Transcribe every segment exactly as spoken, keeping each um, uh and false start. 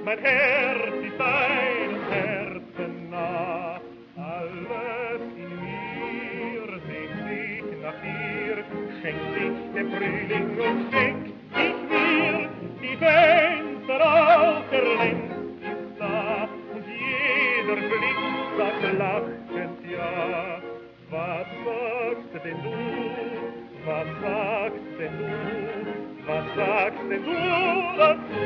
mein Herz ist deinem Herzen nah. Alles in mir sehnt sich nach dir, schenkt sich der Frühling und schenkt dich mir. Die Fenster auf der Lenz ist da und jeder Blick sagt lachend ja. Was sagst denn du, was sagst denn du, was sagst denn du dazu?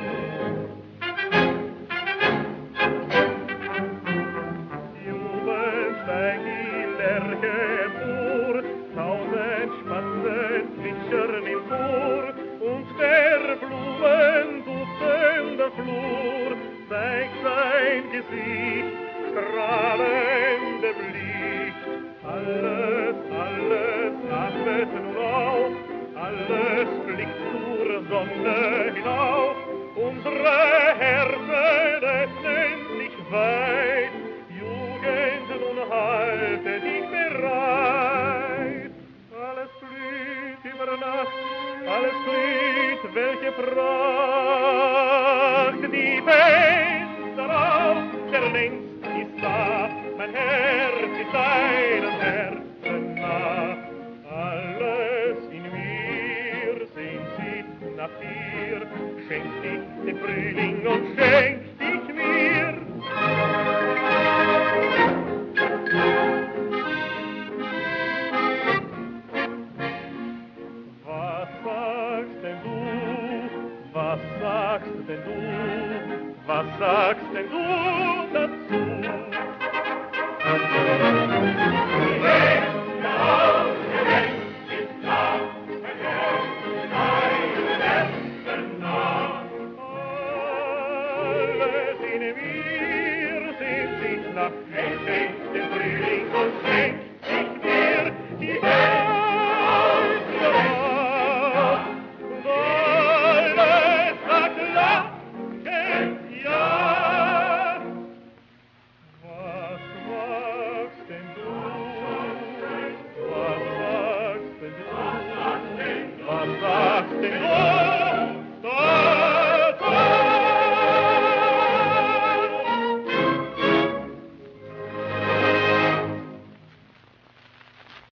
Jubelnd steigt die Lerche empor, tausend Spatzen zwitschern im Chor, und der Blumen duftende Flur zeigt sein Gesicht, strahlende Blick. Alles, alles atmet nun auf, alles blickt zur Sonne hinauf. Unsere Herzen öffnen sich weit, Jugend, nun halte dich bereit. Alles blüht über Nacht, alles blüht, welche Pracht. Die Fenster auf der Lenz ist da, mein Herz ist deinem Herzen nah. Alles in mir sehnt sich nach dir, schenkt dich den Frühling und schenkt dich mir. Was sagst denn du, was sagst denn du, was sagst denn du dazu? Nach schenkt den Frühling und schenkt sich mir die Herzen auf. Und alles sagt lachend ja. Was magst denn du? Was sagst denn du? Was sagst denn du?